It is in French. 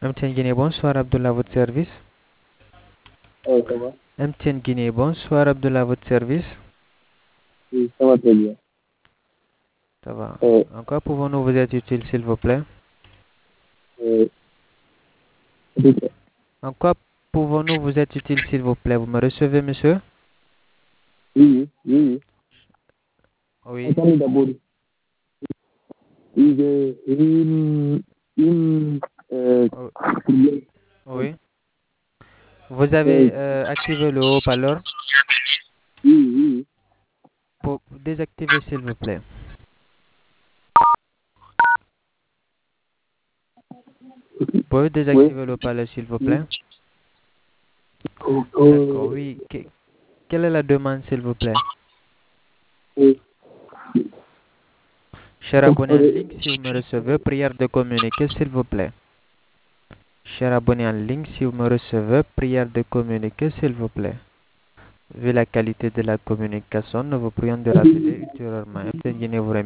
MTN Guinée, bonsoir Abdullah, à votre service. Ça va? MTN Guinée, bonsoir Abdullah, à votre service. Oui, ça va très bien. Ça va. Euh, En quoi pouvons-nous vous être utiles, s'il vous plaît? euh, ok. En quoi pouvons-nous vous être utiles, s'il vous plaît? Vous me recevez, monsieur? Oui, oui, oui, oui. Oui. Attendez d'abord. Oui, j'ai une Oh, problème. oui. Vous Euh, avez activé le haut-parleur oui, oui, pour désactiver, s'il vous plaît. Vous pouvez oui. désactiver le haut-parleur, s'il vous Oui. plaît? D'accord, Euh, oui. Quelle est la demande, s'il vous plaît? euh, Cher abonné en ligne, si vous me euh, recevez, prière de communiquer, s'il vous plaît. Cher abonné en ligne, si vous me recevez, prière de communiquer, s'il vous plaît. Vu la qualité de la communication, nous vous prions de rappeler ultérieurement. MTN Guinée vous remercie.